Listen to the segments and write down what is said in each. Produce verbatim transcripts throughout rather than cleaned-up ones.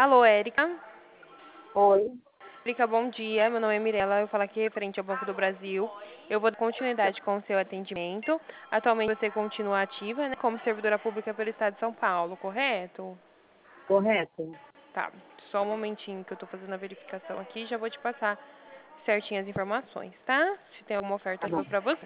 Alô, Érica. Oi. Érica, bom dia. Meu nome é Mirela. Eu falo aqui referente ao Banco do Brasil. Eu vou dar continuidade com o seu atendimento. Atualmente você continua ativa, né, como servidora pública pelo Estado de São Paulo, correto? Correto? Tá. Só um momentinho que eu estou fazendo a verificação aqui. Já vou te passar certinho as informações, tá? Se tem alguma oferta Tá bom. boa para você.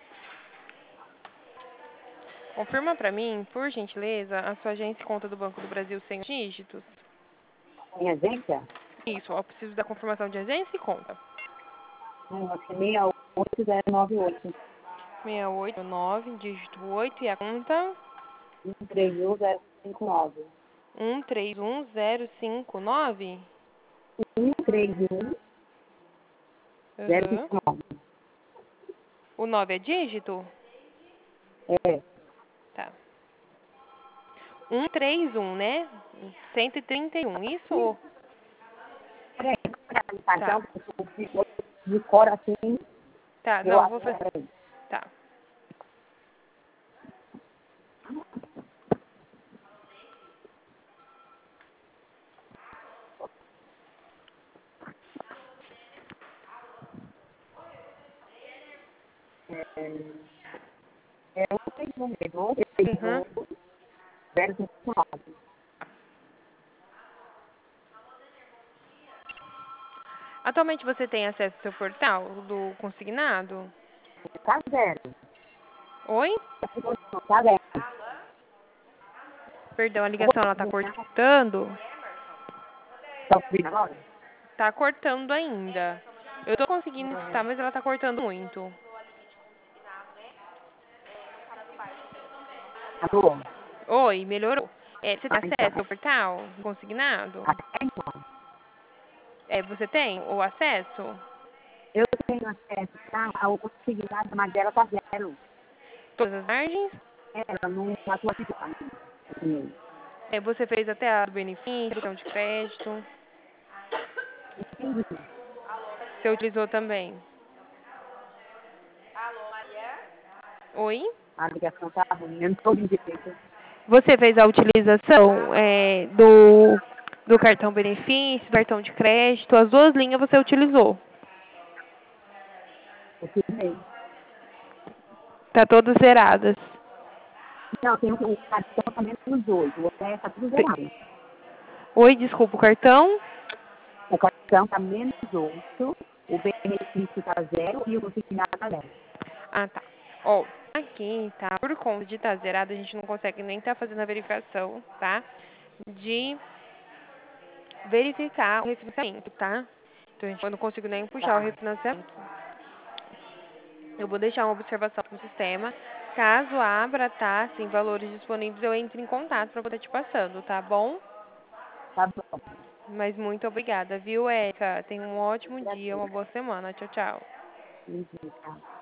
Confirma para mim, por gentileza, a sua agência e conta do Banco do Brasil sem os dígitos. Em agência? Isso, eu preciso da confirmação de agência e conta. Hum, acho que é seis oito zero nove oito. seis oito nove, dígito oito e a conta um três um zero cinco nove. um três um zero cinco nove. um três um zero Uhum. cinco nove. O nove é dígito? É. Tá. cento e trinta e um, né? cento e trinta e um, isso? Peraí, peraí, tá? Tá. Então, eu de cor assim, Tá, eu não, acho vou que fazer. peraí. Tá. É um três um mesmo. um três Uhum. um zero cinco nove. Atualmente você tem acesso ao seu portal do consignado? Tá zero. Oi? Tá zero. Perdão, a Eu vou ligação ela tá terminar. cortando? Tá ouvindo agora? Tá cortando ainda. Eu tô conseguindo escutar, mas ela tá cortando muito. Alô? Oi, melhorou. É, você tem Ah, então. acesso ao portal consignado? Até então. É, você tem o acesso? Eu tenho acesso tá, ao consignado, mas ela tá zero. Todas as margens? Ela não atua aqui. É, você fez até a do benefício, cartão de crédito. Entendi. Você utilizou também? Oi? A ligação tá ruim, eu não tô ouvindo direito. Você fez a utilização é, do, do cartão benefício, do cartão de crédito, as duas linhas você utilizou. Eu fiz bem. Tá todas zeradas. Não, tem o cartão tá menos oito, o resto tá tudo Te- zerado. Oi, desculpa, o cartão? O cartão tá menos oito, o benefício tá zero e o consignado tá zero. Ah, tá. Ó, aqui, tá? Por conta de estar zerado, a gente não consegue nem estar fazendo a verificação, tá? De verificar o refinanciamento, tá? Então, a gente eu não consigo nem puxar o Tá. refinanciamento. Eu vou deixar uma observação no sistema. Caso abra, tá? Sem valores disponíveis, eu entre em contato para poder te passando, tá bom? Tá bom. Mas muito obrigada, viu, Érica? Tenha um ótimo dia, uma Obrigada. boa semana. Tchau, tchau. Entendi, tá.